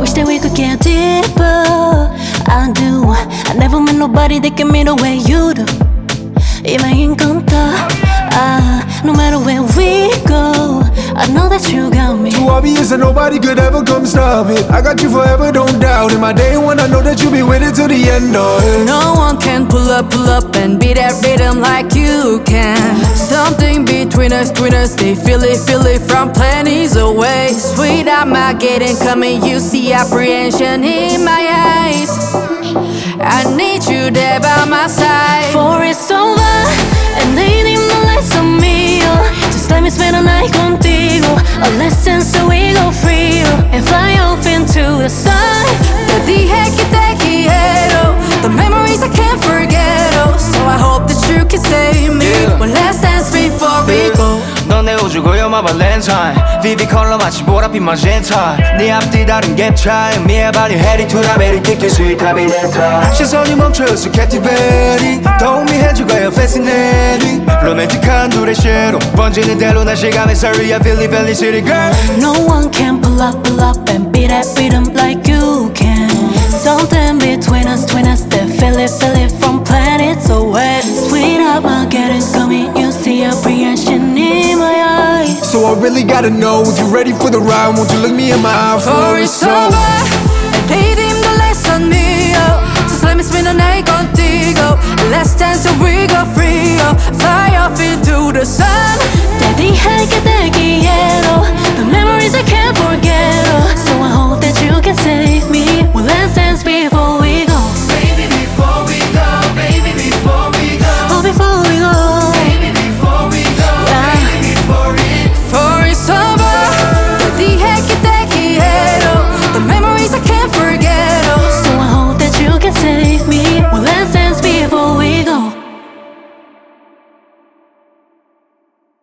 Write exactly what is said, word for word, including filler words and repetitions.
wish that we could get deeper. I do. I never met nobody that can me the way you do. Y me encanta. Ah, no matter where we go, I know that you got me. Too obvious that nobody could ever come stop it. I got you forever, don't doubt it. My day one, I know that you'll be with it till the end of it. No one can pull up, pull up and beat that rhythm like you can. Something between us, between us, they feel it, feel it from planets away. Sweet, I'm not getting coming, you see apprehension in my eyes. I need you there by my side. For it's over, and they dim the lights on me, oh. Just let me spend a night contigo. A lesson so we go free, oh. And fly off into the sun. Te dije que te quiero. The memories I can't forget, oh. So I hope that you can save me, yeah. One last dance before we go. 넌 내 우주고 you're my valentine. Vivid 컬러 마치 보랏빛 magenta. 네 앞뒤 다른 갭 차이. Me about you heading to the American kiss sweet 하비네타. 시선이 멈춰서 captivating. 도움이 해주고요 fascinating. 로맨틱한 둘의 shadow. 번지는 대로 난 시간의 sorry I feel it very city girl. No one can pull up, pull up and beat that rhythm like you can. Something between us, between us that feel it, feel it from planets away. Sweet up, I'm getting coming. You see apprehension in my eyes. So I really gotta know if you're ready for the ride. Won't you look me in my eye for it's over, and they dim the lights on me, oh. Just let me spend the night contigo. Let's dance so we go free, oh. Fly off into the sun. Te dije que te quiero. The memories I can't forget.